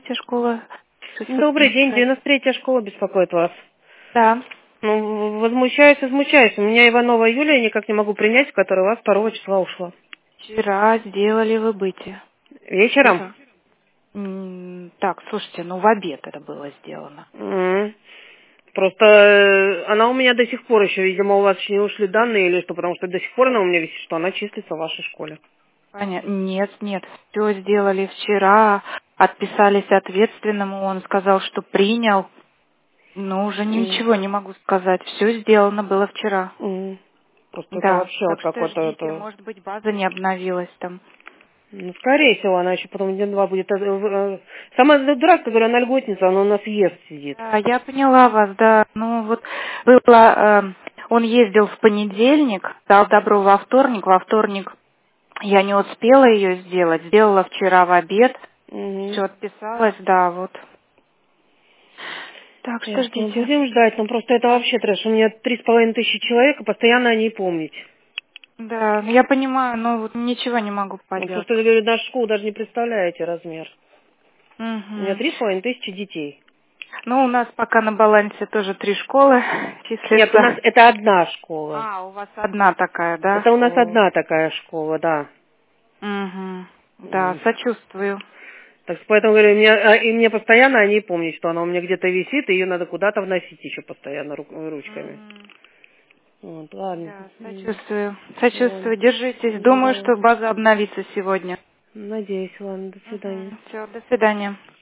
93-я школа. Добрый день, 93-я школа беспокоит вас. Да. Ну, возмущаюсь. У меня Иванова Юлия, никак не могу принять, которая у вас 2 числа ушла. Вчера сделали выбытие. Вечером? Так, слушайте, в обед это было сделано. Просто она у меня до сих пор еще, видимо, у вас еще не ушли данные или что, потому что до сих пор она у меня висит, что она числится в вашей школе. Понятно. Нет, все сделали вчера, отписались ответственному, он сказал, что принял. Но уже ничего не могу сказать. Все сделано было вчера. Просто это Да, вообще вот так что какой-то ждите, это... может быть, база не обновилась там. Ну, скорее всего, она еще потом день-два будет... Самая дурак, которая на льготнице, она у нас ест сидит. Да, я поняла вас, да. Ну вот было, он ездил в понедельник, дал добро во вторник я не успела ее сделала вчера в обед, все отписалась, да, вот. Так что Ясно. ждите. Будем ждать, ну просто это Да. вообще трэш. У меня 3500 человек, и постоянно о ней помнить. Да, я понимаю, но вот ничего не могу Ну, поделать. просто, я говорю, нашу школу даже не представляете размер. У меня Угу. 3500 детей. Ну, у нас пока на балансе тоже 3 школы Нет, у нас числится. это одна школа. А, у вас одна такая, да? Это у нас О. одна такая школа, да. Угу. Да, сочувствую. Так что поэтому говорю, мне постоянно о ней помнить, что она у меня где-то висит, и ее надо куда-то вносить еще постоянно ручками. Мгм. Вот, ладно. Да, сочувствую. Ладно. Сочувствую. Держитесь. Думаю, Да. что база обновится сегодня. Надеюсь, ладно, до свидания. Все, до свидания.